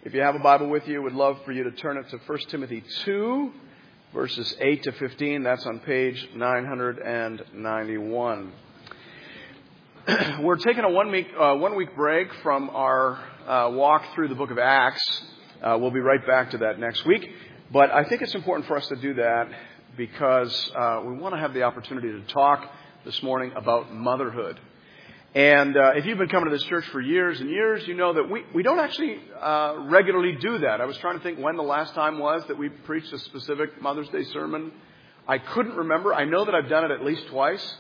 If you have a Bible with you, we'd love for you to turn it to 1 Timothy 2, verses 8 to 15. That's on page 991. We're taking a one-week break from our walk through the book of Acts. We'll be right back to that next week. But I think it's important for us to do that because we want to have the opportunity to talk this morning about motherhood. And if you've been coming to this church for years and years, you know that we don't actually regularly do that. I was trying to think when the last time was that we preached a specific Mother's Day sermon. I couldn't remember. I know that I've done it at least twice.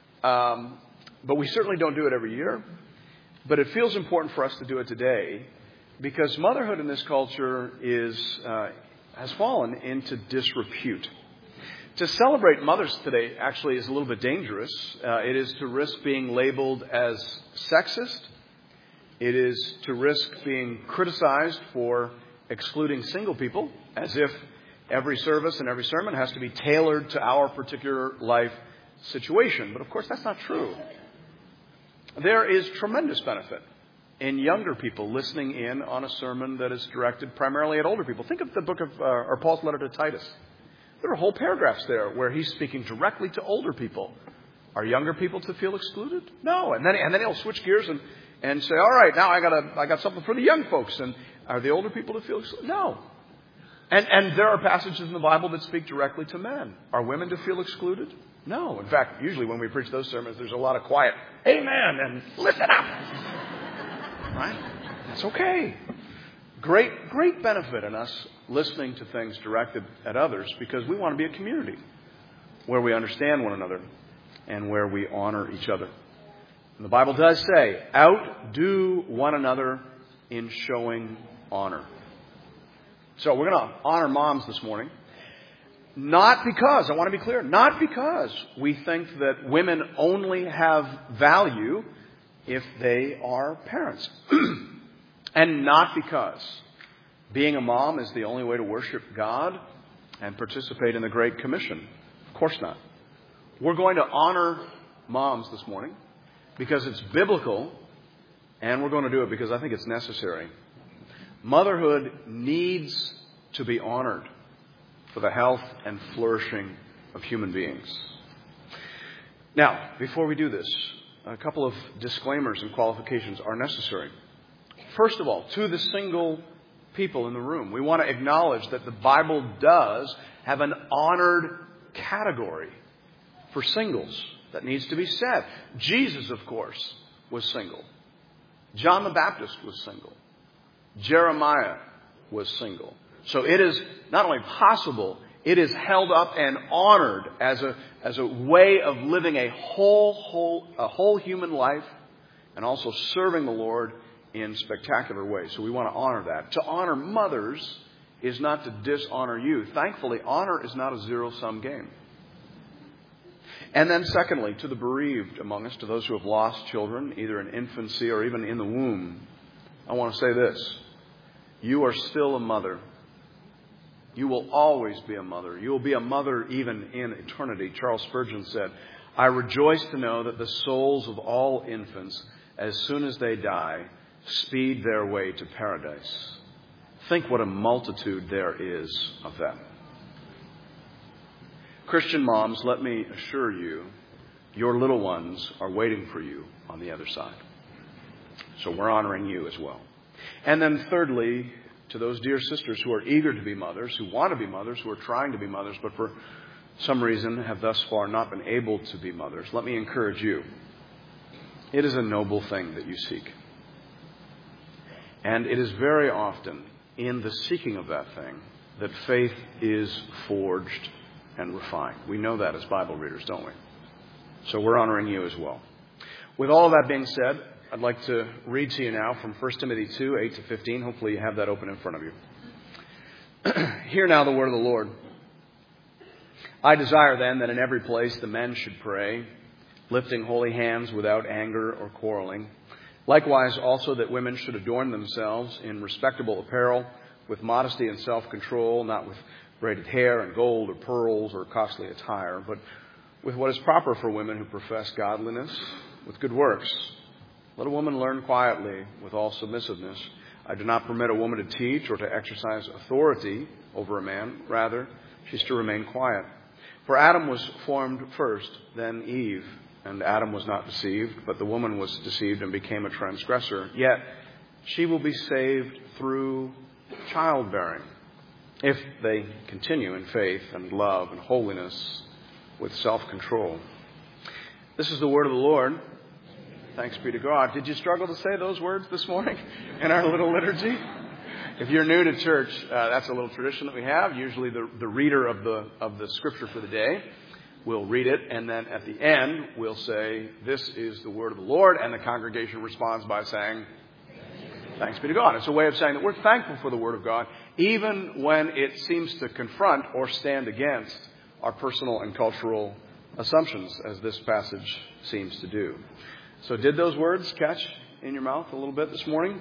But we certainly don't do it every year. But it feels important for us to do it today because motherhood in this culture has fallen into disrepute. To celebrate mothers today actually is a little bit dangerous. It is to risk being labeled as sexist. It is to risk being criticized for excluding single people, as if every service and every sermon has to be tailored to our particular life situation. But of course, that's not true. There is tremendous benefit in younger people listening in on a sermon that is directed primarily at older people. Think of the book of or Paul's letter to Titus. There are whole paragraphs there where he's speaking directly to older people. Are younger people to feel excluded? No. And then he'll switch gears and say, all right, now I got something for the young folks. And are the older people to feel excluded? No. And there are passages in the Bible that speak directly to men. Are women to feel excluded? No. In fact, usually when we preach those sermons, there's a lot of quiet, amen, and listen up. Right? That's okay. Great benefit in us listening to things directed at others because we want to be a community where we understand one another and where we honor each other. And the Bible does say, outdo one another in showing honor. So we're going to honor moms this morning. Not because, I want to be clear, not because we think that women only have value if they are parents. And not because being a mom is the only way to worship God and participate in the Great Commission. Of course not. We're going to honor moms this morning because it's biblical, and we're going to do it because I think it's necessary. Motherhood needs to be honored for the health and flourishing of human beings. Now, before we do this, a couple of disclaimers and qualifications are necessary. First of all, to the single people in the room, we want to acknowledge that the Bible does have an honored category for singles that needs to be said. Jesus, of course, was single. John the Baptist was single. Jeremiah was single. So it is not only possible, it is held up and honored as a way of living a whole human life and also serving the Lord in spectacular ways. So we want to honor that. To honor mothers is not to dishonor you. Thankfully, honor is not a zero-sum game. And then secondly, to the bereaved among us, to those who have lost children, either in infancy or even in the womb, I want to say this. You are still a mother. You will always be a mother. You will be a mother even in eternity. Charles Spurgeon said, I rejoice to know that the souls of all infants, as soon as they die, speed their way to paradise. Think what a multitude there is of them. Christian moms, let me assure you, your little ones are waiting for you on the other side. So we're honoring you as well. And then thirdly, to those dear sisters who are eager to be mothers, who want to be mothers, who are trying to be mothers, but for some reason have thus far not been able to be mothers, let me encourage you. It is a noble thing that you seek. And it is very often in the seeking of that thing that faith is forged and refined. We know that as Bible readers, don't we? So we're honoring you as well. With all of that being said, I'd like to read to you now from 1 Timothy 2, 8 to 15. Hopefully you have that open in front of you. Hear now the word of the Lord. I desire then that in every place the men should pray, lifting holy hands without anger or quarreling. Likewise also that women should adorn themselves in respectable apparel, with modesty and self-control, not with braided hair and gold or pearls or costly attire, but with what is proper for women who profess godliness, with good works. Let a woman learn quietly with all submissiveness. I do not permit a woman to teach or to exercise authority over a man. Rather, she's to remain quiet. For Adam was formed first, then Eve. And Adam was not deceived, but the woman was deceived and became a transgressor. Yet she will be saved through childbearing, if they continue in faith and love and holiness with self-control. This is the word of the Lord. Thanks be to God. Did you struggle to say those words this morning in our little liturgy? If you're new to church, that's a little tradition that we have. Usually the reader of the scripture for the day will read it, and then at the end we'll say, "This is the word of the Lord," and the congregation responds by saying, "Thanks be to God." It's a way of saying that we're thankful for the word of God, even when it seems to confront or stand against our personal and cultural assumptions, as this passage seems to do. So did those words catch in your mouth a little bit this morning?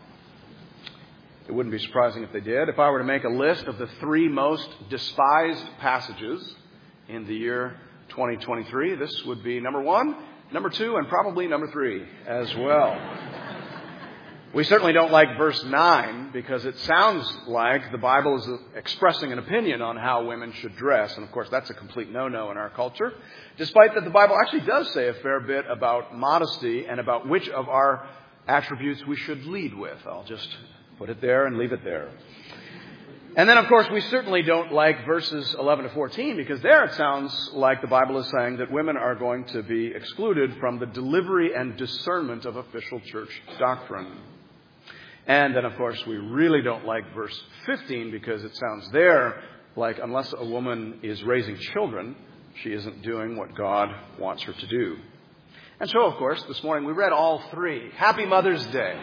It wouldn't be surprising if they did. If I were to make a list of the 3 most despised passages in the year 2023, this would be number 1, number 2, and probably number 3 as well. We certainly don't like verse 9 because it sounds like the Bible is expressing an opinion on how women should dress. And of course, that's a complete no-no in our culture. Despite that the Bible actually does say a fair bit about modesty and about which of our attributes we should lead with. I'll just put it there and leave it there. And then, of course, we certainly don't like verses 11 to 14 because there it sounds like the Bible is saying that women are going to be excluded from the delivery and discernment of official church doctrine. And then, of course, we really don't like verse 15 because it sounds there like unless a woman is raising children, she isn't doing what God wants her to do. And so, of course, this morning we read all 3. Happy Mother's Day.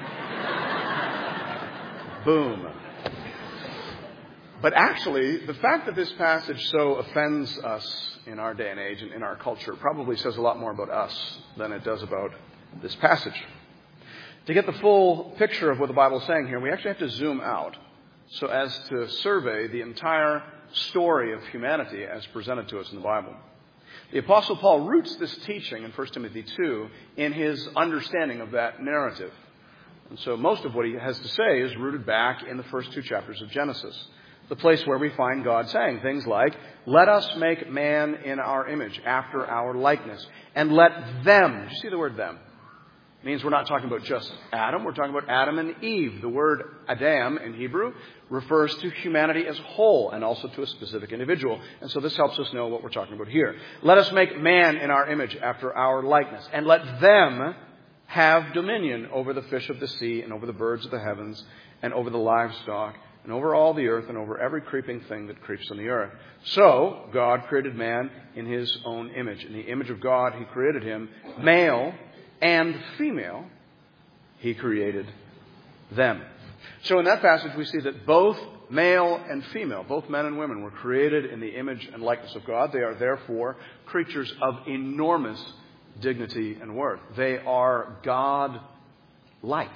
Boom. But actually, the fact that this passage so offends us in our day and age and in our culture probably says a lot more about us than it does about this passage. To get the full picture of what the Bible is saying here, we actually have to zoom out so as to survey the entire story of humanity as presented to us in the Bible. The Apostle Paul roots this teaching in 1 Timothy 2 in his understanding of that narrative. And so most of what he has to say is rooted back in the first 2 chapters of Genesis, the place where we find God saying things like, "Let us make man in our image, after our likeness, and let them," did you see the word them? It means we're not talking about just Adam, we're talking about Adam and Eve. The word Adam in Hebrew refers to humanity as a whole and also to a specific individual. And so this helps us know what we're talking about here. "Let us make man in our image, after our likeness, and let them have dominion over the fish of the sea and over the birds of the heavens and over the livestock and over all the earth and over every creeping thing that creeps on the earth." So God created man in his own image. In the image of God, he created him. Male and female, he created them. So in that passage, we see that both male and female, both men and women, were created in the image and likeness of God. They are therefore creatures of enormous dignity and worth. They are God-like.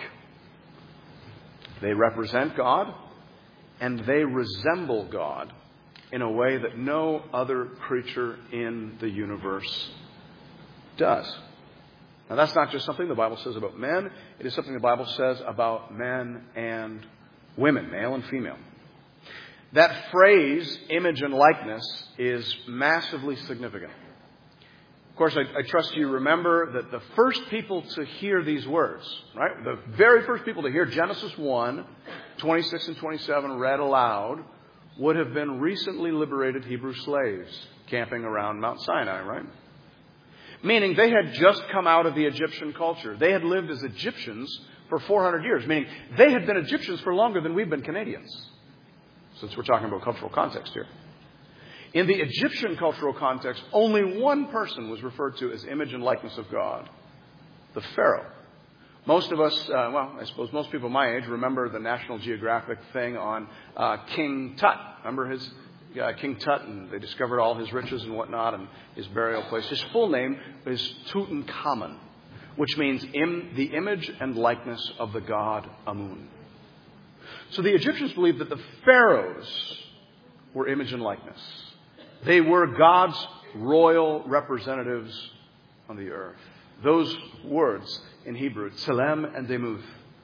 They represent God, and they resemble God in a way that no other creature in the universe does. Now, that's not just something the Bible says about men. It is something the Bible says about men and women, male and female. That phrase, image and likeness, is massively significant. Of course, I trust you remember that the first people to hear these words, right? The very first people to hear Genesis 1, 26 and 27 read aloud would have been recently liberated Hebrew slaves camping around Mount Sinai, right? Meaning they had just come out of the Egyptian culture. They had lived as Egyptians for 400 years, meaning they had been Egyptians for longer than we've been Canadians, since we're talking about cultural context here. In the Egyptian cultural context, only one person was referred to as image and likeness of God, the Pharaoh. Most of us, I suppose most people my age remember the National Geographic thing on King Tut. Remember King Tut, and they discovered all his riches and whatnot and his burial place. His full name is Tutankhamun, which means the image and likeness of the god Amun. So the Egyptians believed that the pharaohs were image and likeness. They were God's royal representatives on the earth. Those words in Hebrew, Tselem and Demuth,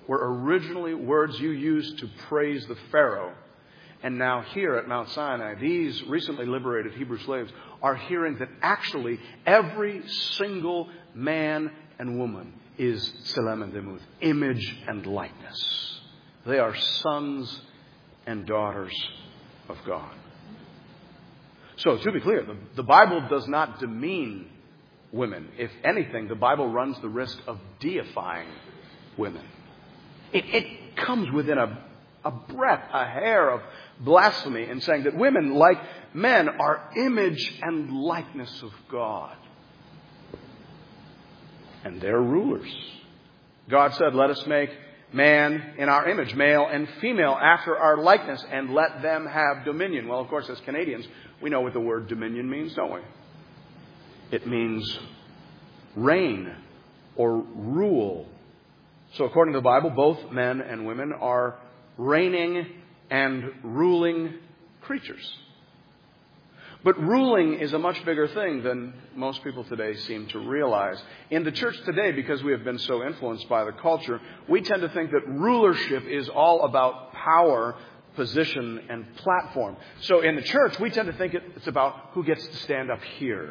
were originally words you used to praise the Pharaoh. And now here at Mount Sinai, these recently liberated Hebrew slaves are hearing that actually every single man and woman is Tselem and Demuth, image and likeness. They are sons and daughters of God. So to be clear, the Bible does not demean women. If anything, the Bible runs the risk of deifying women. It comes within a breath, a hair of blasphemy in saying that women, like men, are image and likeness of God. And they're rulers. God said, let us make man in our image, male and female, after our likeness, and let them have dominion. Well, of course, as Canadians, we know what the word dominion means, don't we? It means reign or rule. So according to the Bible, both men and women are reigning and ruling creatures. But ruling is a much bigger thing than most people today seem to realize. In the church today, because we have been so influenced by the culture, we tend to think that rulership is all about power, position, and platform. So in the church, we tend to think it's about who gets to stand up here,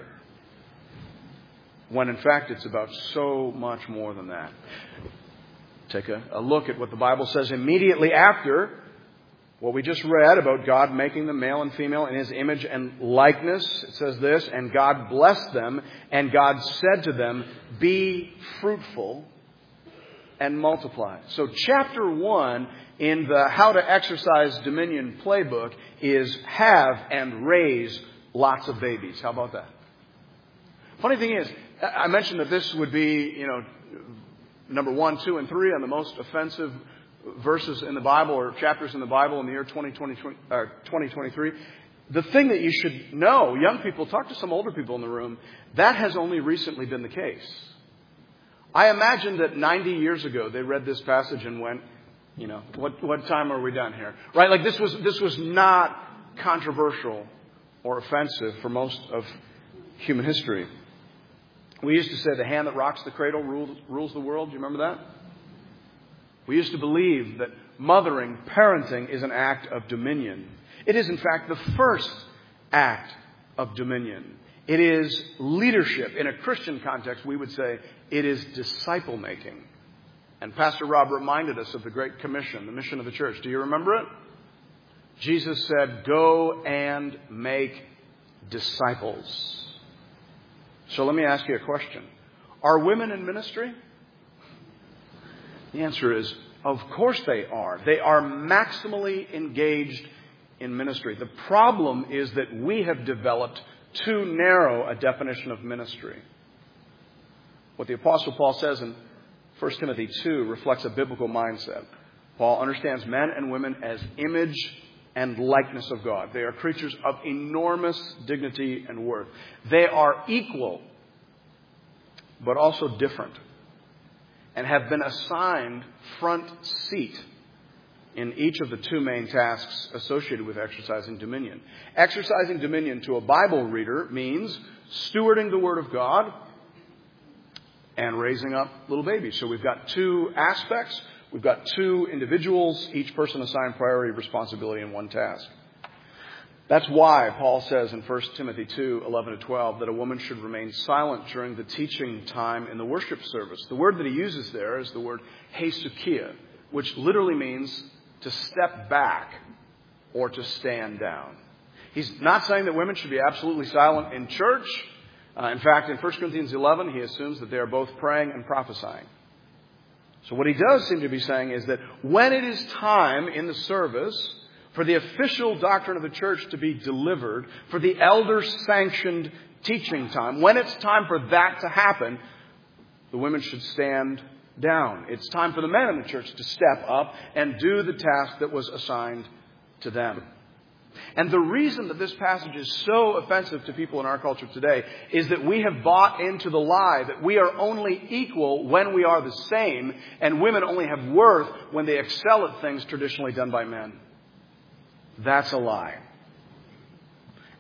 when in fact it's about so much more than that. Take a look at what the Bible says immediately after what we just read about God making them male and female in His image and likeness. It says this, and God blessed them, and God said to them, be fruitful and multiply. So chapter 1 in the How to Exercise Dominion playbook is have and raise lots of babies. How about that? Funny thing is, I mentioned that this would be, number 1, 2, and 3 on the most offensive verses in the Bible or chapters in the Bible in the year 2023. The thing that you should know, young people, talk to some older people in the room, that has only recently been the case. I imagine that 90 years ago they read this passage and went, what time are we done here? Right? Like this was not controversial or offensive for most of human history. We used to say the hand that rocks the cradle rules the world. Do you remember that? We used to believe that mothering, parenting, is an act of dominion. It is, in fact, the first act of dominion. It is leadership. In a Christian context, we would say it is disciple making. And Pastor Rob reminded us of the Great Commission, the mission of the church. Do you remember it? Jesus said, go and make disciples. So let me ask you a question. Are women in ministry? The answer is, of course they are. They are maximally engaged in ministry. The problem is that we have developed too narrow a definition of ministry. What the Apostle Paul says in 1 Timothy 2 reflects a biblical mindset. Paul understands men and women as image and likeness of God. They are creatures of enormous dignity and worth. They are equal, but also different, and have been assigned front seat in each of the two main tasks associated with exercising dominion. Exercising dominion to a Bible reader means stewarding the Word of God and raising up little babies. So we've got two aspects. We've got two individuals, each person assigned priority, responsibility, and one task. That's why Paul says in 1 Timothy 2, 11 to 12, that a woman should remain silent during the teaching time in the worship service. The word that he uses there is the word hesukia, which literally means to step back or to stand down. He's not saying that women should be absolutely silent in church. In fact, in 1 Corinthians 11, he assumes that they are both praying and prophesying. So what he does seem to be saying is that when it is time in the service for the official doctrine of the church to be delivered, for the elder-sanctioned teaching time, when it's time for that to happen, the women should stand down. It's time for the men in the church to step up and do the task that was assigned to them. And the reason that this passage is so offensive to people in our culture today is that we have bought into the lie that we are only equal when we are the same, and women only have worth when they excel at things traditionally done by men. That's a lie.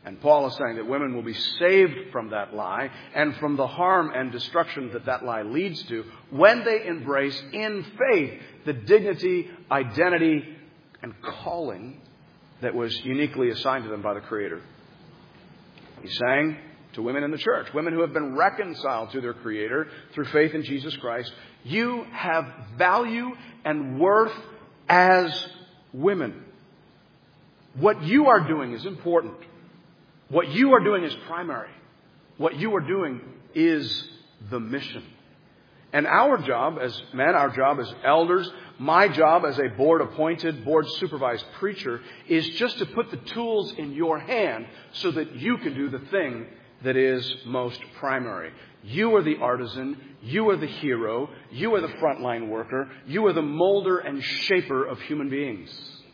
And Paul is saying that women will be saved from that lie and from the harm and destruction that that lie leads to when they embrace in faith the dignity, identity, and calling that was uniquely assigned to them by the Creator. He's saying to women in the church, women who have been reconciled to their Creator through faith in Jesus Christ, you have value and worth as women. What you are doing is important. What you are doing is primary. What you are doing is the mission. And our job as men, our job as elders, my job as a board-appointed, board-supervised preacher is just to put the tools in your hand so that you can do the thing that is most primary. You are the artisan. You are the hero. You are the frontline worker. You are the molder and shaper of human beings.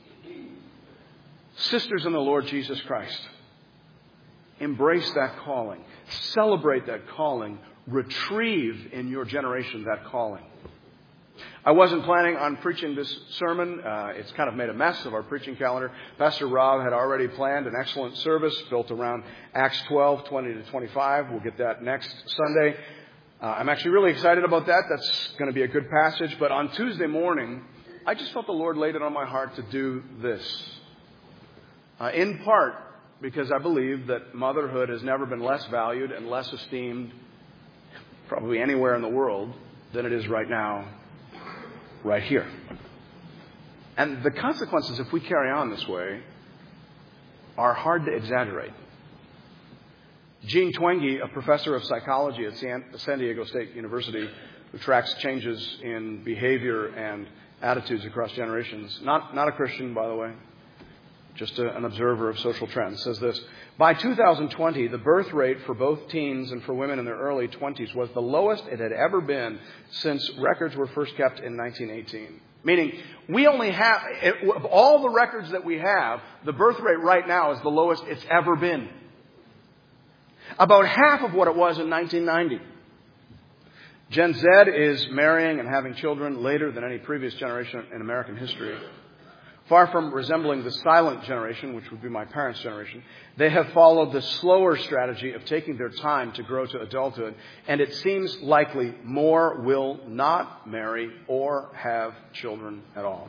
Sisters in the Lord Jesus Christ, embrace that calling. Celebrate that calling. Retrieve in your generation that calling. I wasn't planning on preaching this sermon. It's kind of made a mess of our preaching calendar. Pastor Rob had already planned an excellent service built around Acts 12, 20 to 25. We'll get that next Sunday. I'm actually really excited about that. That's going to be a good passage. But on Tuesday morning, I just felt the Lord laid it on my heart to do this. In part because I believe that motherhood has never been less valued and less esteemed probably anywhere in the world than it is right now, right here. And the consequences, if we carry on this way, are hard to exaggerate. Jean Twenge, a professor of psychology at San Diego State University, who tracks changes in behavior and attitudes across generations, not a Christian, by the way, just an observer of social trends, says this: by 2020, the birth rate for both teens and for women in their early 20s was the lowest it had ever been since records were first kept in 1918. Meaning, we only have, of all the records that we have, the birth rate right now is the lowest it's ever been. About half of what it was in 1990. Gen Z is marrying and having children later than any previous generation in American history. Far from resembling the silent generation, which would be my parents' generation, they have followed the slower strategy of taking their time to grow to adulthood, and it seems likely more will not marry or have children at all.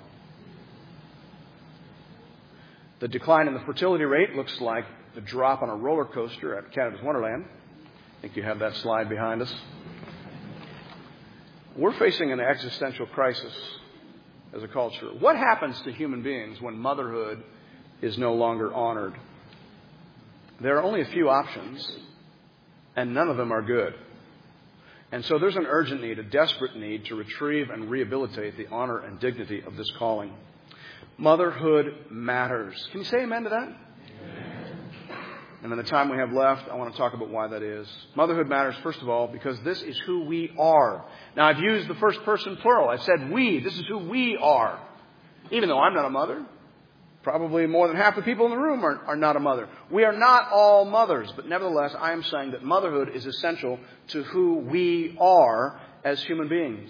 The decline in the fertility rate looks like the drop on a roller coaster at Canada's Wonderland. I think you have that slide behind us. We're facing an existential crisis as a culture. What happens to human beings when motherhood is no longer honored? There are only a few options, and none of them are good. And so there's an urgent need, a desperate need to retrieve and rehabilitate the honor and dignity of this calling. Motherhood matters. Can you say amen to that? And in the time we have left, I want to talk about why that is. Motherhood matters, first of all, because this is who we are. Now, I've used the first person plural. I've said we. This is who we are. Even though I'm not a mother, probably more than half the people in the room are not a mother. We are not all mothers, but nevertheless, I am saying that motherhood is essential to who we are as human beings.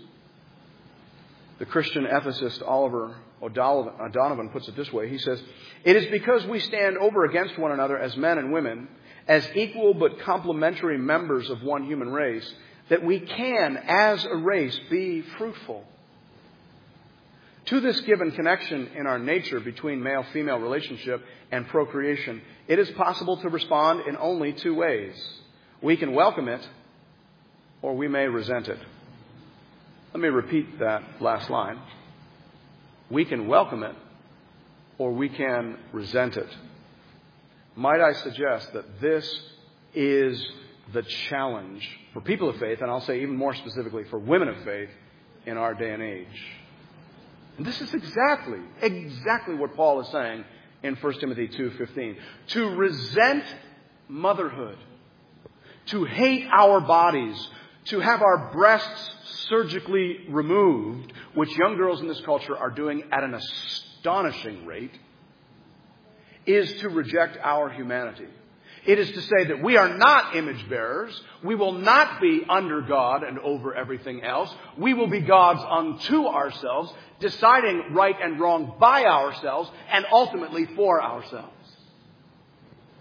The Christian ethicist Oliver O'Donovan puts it this way. He says, "It is because we stand over against one another as men and women, as equal but complementary members of one human race, that we can, as a race, be fruitful. To this given connection in our nature between male-female relationship and procreation, it is possible to respond in only two ways. We can welcome it, or we may resent it." Let me repeat that last line. We can welcome it, or we can resent it. Might I suggest that this is the challenge for people of faith, and I'll say even more specifically for women of faith in our day and age. And this is exactly what Paul is saying in 1 Timothy 2:15. To resent motherhood, to hate our bodies, to have our breasts surgically removed, which young girls in this culture are doing at an astonishing rate, is to reject our humanity. It is to say that we are not image bearers. We will not be under God and over everything else. We will be gods unto ourselves, deciding right and wrong by ourselves and ultimately for ourselves.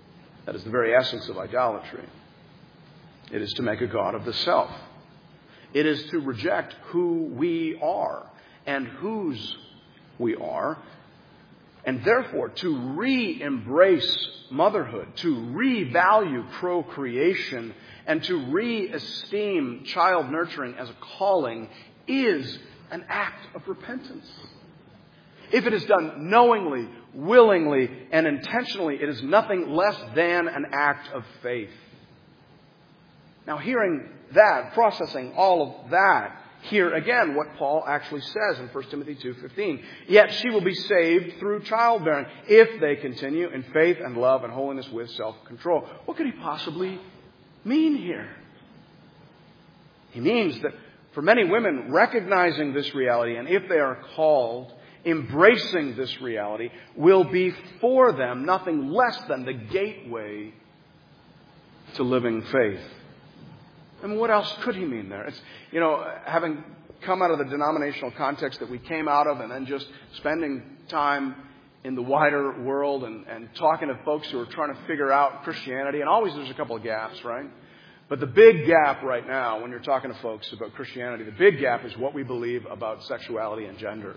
That is the very essence of idolatry. It is to make a god of the self. It is to reject who we are and whose we are, and therefore to re-embrace motherhood, to revalue procreation, and to re-esteem child nurturing as a calling is an act of repentance. If it is done knowingly, willingly, and intentionally, it is nothing less than an act of faith. Now, hearing that, processing all of that, hear again what Paul actually says in 1 Timothy 2:15. Yet she will be saved through childbearing if they continue in faith and love and holiness with self-control. What could he possibly mean here? He means that for many women, recognizing this reality, and if they are called, embracing this reality, will be for them nothing less than the gateway to living faith. And what else could he mean there? It's, having come out of the denominational context that we came out of and then just spending time in the wider world and talking to folks who are trying to figure out Christianity. And always there's a couple of gaps, right? But the big gap right now, when you're talking to folks about Christianity, the big gap is what we believe about sexuality and gender.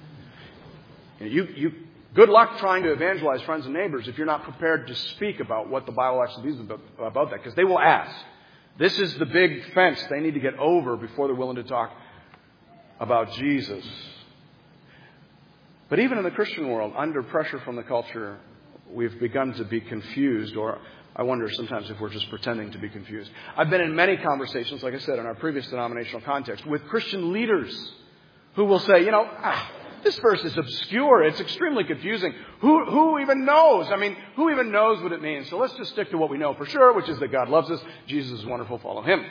You good luck trying to evangelize friends and neighbors if you're not prepared to speak about what the Bible actually believes about that, because they will ask. This is the big fence they need to get over before they're willing to talk about Jesus. But even in the Christian world, under pressure from the culture, we've begun to be confused, or I wonder sometimes if we're just pretending to be confused. I've been in many conversations, like I said, in our previous denominational context, with Christian leaders who will say, this verse is obscure. It's extremely confusing. Who even knows? Who even knows what it means? So let's just stick to what we know for sure, which is that God loves us. Jesus is wonderful. Follow Him.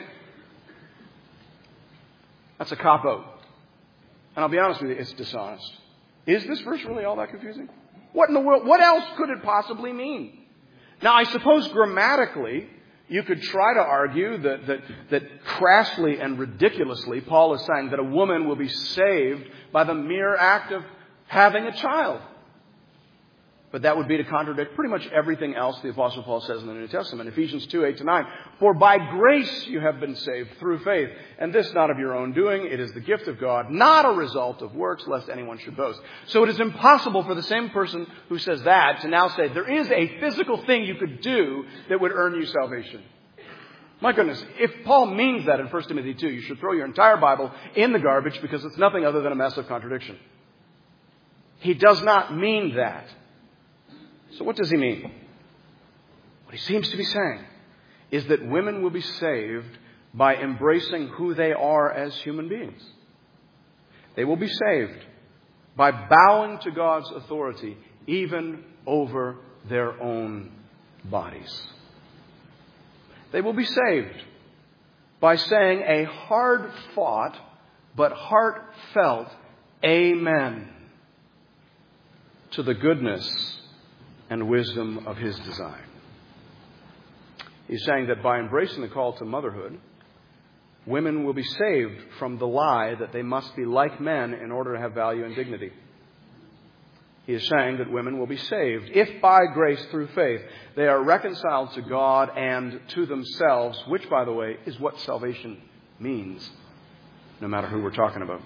That's a cop-out. And I'll be honest with you, it's dishonest. Is this verse really all that confusing? What in the world? What else could it possibly mean? Now, I suppose grammatically, you could try to argue that crassly and ridiculously, Paul is saying that a woman will be saved by the mere act of having a child. But that would be to contradict pretty much everything else the Apostle Paul says in the New Testament. Ephesians 2:8-9. For by grace you have been saved through faith, and this not of your own doing. It is the gift of God, not a result of works, lest anyone should boast. So it is impossible for the same person who says that to now say there is a physical thing you could do that would earn you salvation. My goodness, if Paul means that in 1 Timothy 2, you should throw your entire Bible in the garbage because it's nothing other than a mess of contradiction. He does not mean that. So what does he mean? What he seems to be saying is that women will be saved by embracing who they are as human beings. They will be saved by bowing to God's authority even over their own bodies. They will be saved by saying a hard-fought but heartfelt amen to the goodness and wisdom of His design. He's saying that by embracing the call to motherhood, women will be saved from the lie that they must be like men in order to have value and dignity. He is saying that women will be saved if by grace through faith they are reconciled to God and to themselves, which, by the way, is what salvation means, no matter who we're talking about.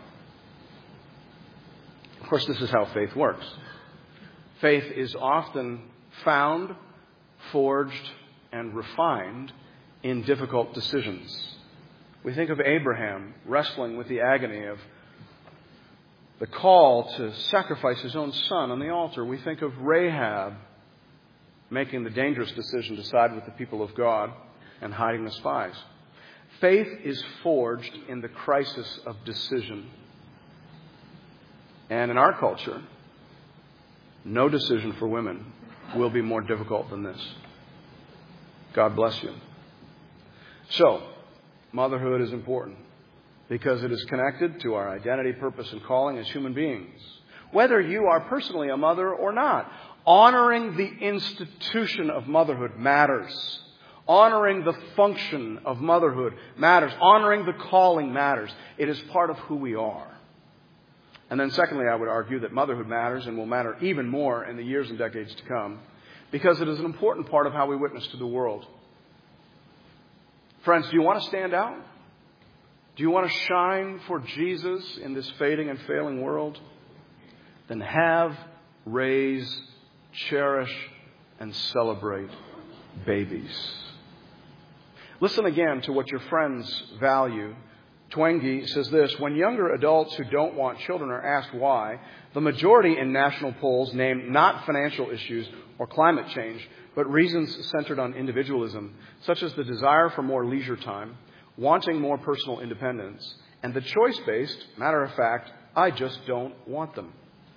Of course, this is how faith works. Faith is often found, forged, and refined in difficult decisions. We think of Abraham wrestling with the agony of the call to sacrifice his own son on the altar. We think of Rahab making the dangerous decision to side with the people of God and hiding the spies. Faith is forged in the crisis of decision. And in our culture, no decision for women will be more difficult than this. God bless you. So, motherhood is important because it is connected to our identity, purpose, and calling as human beings. Whether you are personally a mother or not, honoring the institution of motherhood matters. Honoring the function of motherhood matters. Honoring the calling matters. It is part of who we are. And then secondly, I would argue that motherhood matters and will matter even more in the years and decades to come because it is an important part of how we witness to the world. Friends, do you want to stand out? Do you want to shine for Jesus in this fading and failing world? Then have, raise, cherish, and celebrate babies. Listen again to what your friends value. Twenge says this: when younger adults who don't want children are asked why, the majority in national polls name not financial issues or climate change, but reasons centered on individualism, such as the desire for more leisure time, wanting more personal independence, and the choice-based, matter of fact, I just don't want them.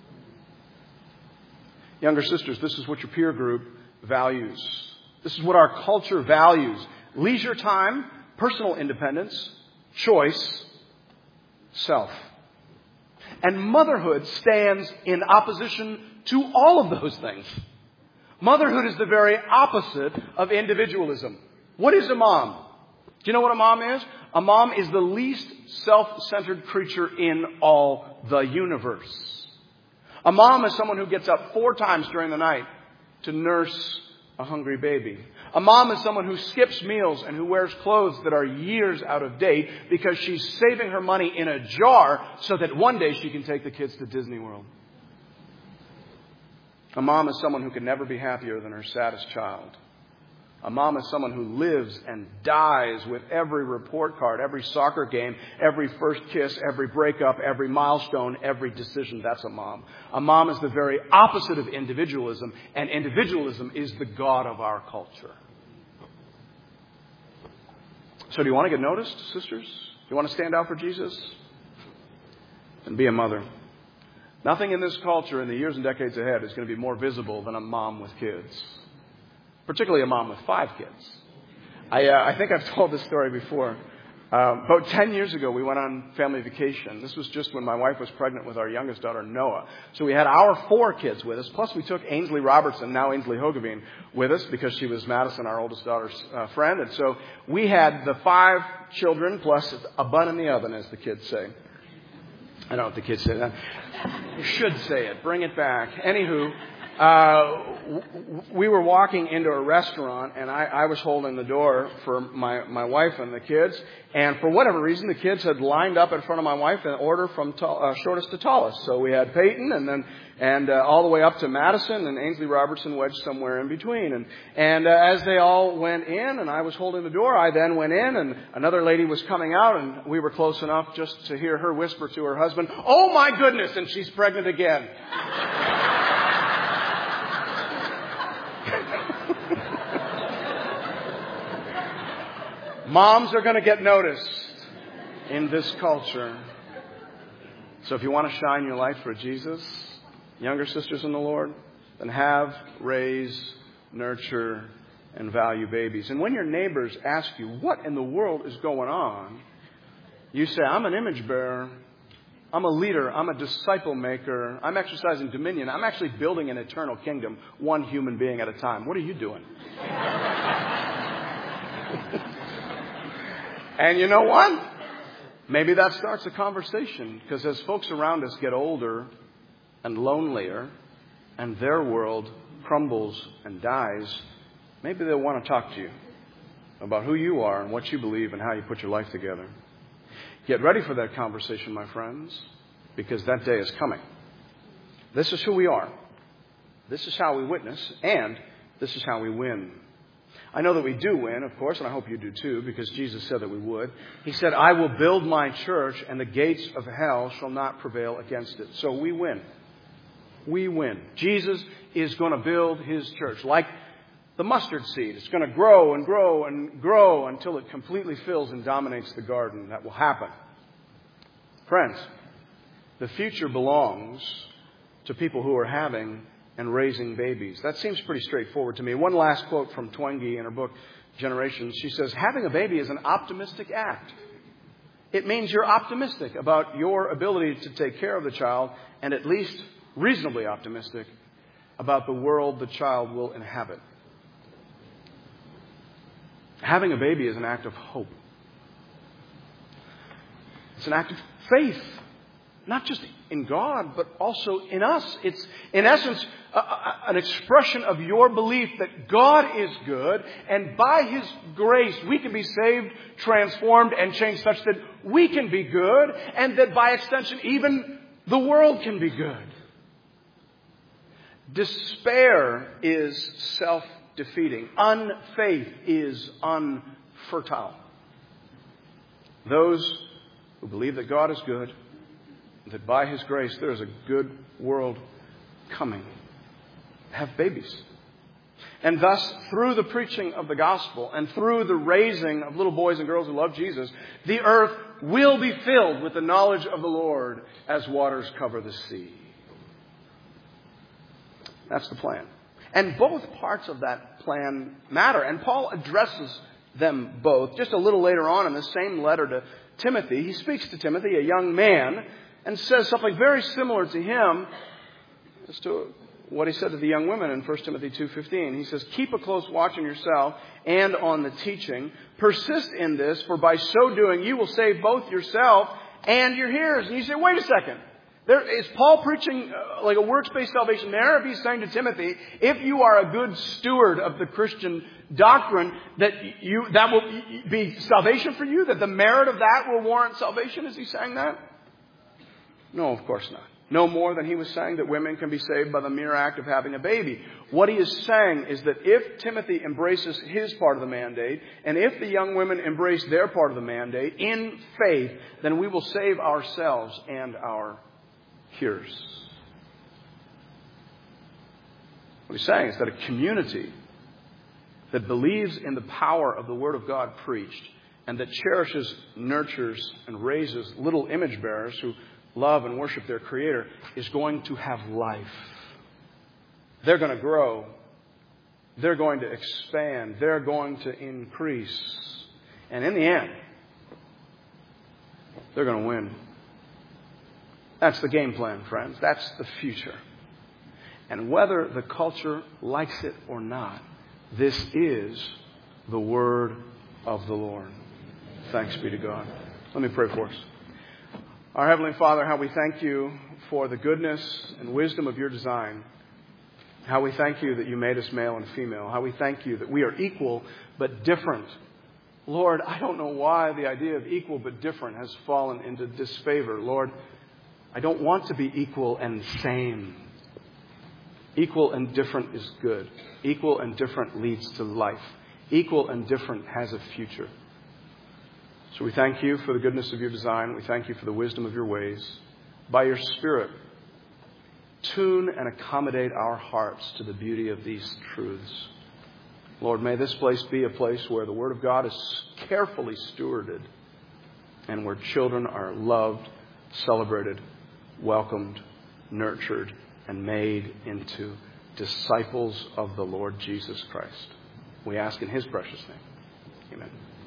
Younger sisters, this is what your peer group values. This is what our culture values. Leisure time, personal independence, choice, self. And motherhood stands in opposition to all of those things. Motherhood is the very opposite of individualism. What is a mom? Do you know what a mom is? A mom is the least self-centered creature in all the universe. A mom is someone who gets up 4 times during the night to nurse a hungry baby. A mom is someone who skips meals and who wears clothes that are years out of date because she's saving her money in a jar so that one day she can take the kids to Disney World. A mom is someone who can never be happier than her saddest child. A mom is someone who lives and dies with every report card, every soccer game, every first kiss, every breakup, every milestone, every decision. That's a mom. A mom is the very opposite of individualism, and individualism is the god of our culture. So do you want to get noticed, sisters? Do you want to stand out for Jesus? Then be a mother. Nothing in this culture in the years and decades ahead is going to be more visible than a mom with kids. Particularly a mom with 5 kids. I think I've told this story before. About 10 years ago, we went on family vacation. This was just when my wife was pregnant with our youngest daughter, Noah. So we had our 4 kids with us. Plus, we took Ainsley Robertson, now Ainsley Hogeveen, with us because she was Madison, our oldest daughter's friend. And so we had the 5 children plus a bun in the oven, as the kids say. I don't know if the kids say that. You should say it. Bring it back. Anywho, we were walking into a restaurant, and I was holding the door for my wife and the kids. And for whatever reason, the kids had lined up in front of my wife in order from shortest to tallest. So we had Peyton, and all the way up to Madison, and Ainsley Robertson wedged somewhere in between. And as they all went in, and I was holding the door, I then went in, and another lady was coming out, and we were close enough just to hear her whisper to her husband, "Oh my goodness!" And she's pregnant again. Moms are going to get noticed in this culture. So if you want to shine your light for Jesus, younger sisters in the Lord, then have, raise, nurture, and value babies. And when your neighbors ask you, what in the world is going on? You say, I'm an image bearer. I'm a leader. I'm a disciple maker. I'm exercising dominion. I'm actually building an eternal kingdom, one human being at a time. What are you doing? And you know what? Maybe that starts a conversation, because as folks around us get older and lonelier and their world crumbles and dies, maybe they'll want to talk to you about who you are and what you believe and how you put your life together. Get ready for that conversation, my friends, because that day is coming. This is who we are. This is how we witness, and this is how we win. I know that we do win, of course, and I hope you do too, because Jesus said that we would. He said, I will build my church, and the gates of hell shall not prevail against it. So we win. We win. Jesus is going to build his church like the mustard seed. It's going to grow and grow and grow until it completely fills and dominates the garden. That will happen. Friends, the future belongs to people who are having and raising babies. That seems pretty straightforward to me. One last quote from Twenge in her book, Generations. She says, having a baby is an optimistic act. It means you're optimistic about your ability to take care of the child, and at least reasonably optimistic about the world the child will inhabit. Having a baby is an act of hope. It's an act of faith. Not just in God, but also in us. It's, in essence, an expression of your belief that God is good, and by His grace we can be saved, transformed, and changed such that we can be good, and that by extension even the world can be good. Despair is self-defeating. Unfaith is unfertile. Those who believe that God is good, that by His grace there is a good world coming, have babies. And thus, through the preaching of the gospel and through the raising of little boys and girls who love Jesus, the earth will be filled with the knowledge of the Lord as waters cover the sea. That's the plan. And both parts of that plan matter. And Paul addresses them both. Just a little later on in the same letter to Timothy, he speaks to Timothy, a young man, and says something very similar to him as to what he said to the young women in 1 Timothy 2:15. He says, keep a close watch on yourself and on the teaching. Persist in this, for by so doing you will save both yourself and your hearers. And you say, wait a second. Is Paul preaching like a works-based salvation there? If he's saying to Timothy, if you are a good steward of the Christian doctrine, that will be salvation for you? That the merit of that will warrant salvation? Is he saying that? No, of course not. No more than he was saying that women can be saved by the mere act of having a baby. What he is saying is that if Timothy embraces his part of the mandate, and if the young women embrace their part of the mandate in faith, then we will save ourselves and our hearers. What he's saying is that a community that believes in the power of the Word of God preached, and that cherishes, nurtures, and raises little image bearers who love and worship their Creator, is going to have life. They're going to grow. They're going to expand. They're going to increase. And in the end, they're going to win. That's the game plan, friends. That's the future. And whether the culture likes it or not, this is the word of the Lord. Thanks be to God. Let me pray for us. Our Heavenly Father, how we thank you for the goodness and wisdom of your design. How we thank you that you made us male and female. How we thank you that we are equal but different. Lord, I don't know why the idea of equal but different has fallen into disfavor. Lord, I don't want to be equal and same. Equal and different is good. Equal and different leads to life. Equal and different has a future. So we thank you for the goodness of your design. We thank you for the wisdom of your ways. By your Spirit, tune and accommodate our hearts to the beauty of these truths. Lord, may this place be a place where the Word of God is carefully stewarded and where children are loved, celebrated, welcomed, nurtured, and made into disciples of the Lord Jesus Christ. We ask in His precious name. Amen.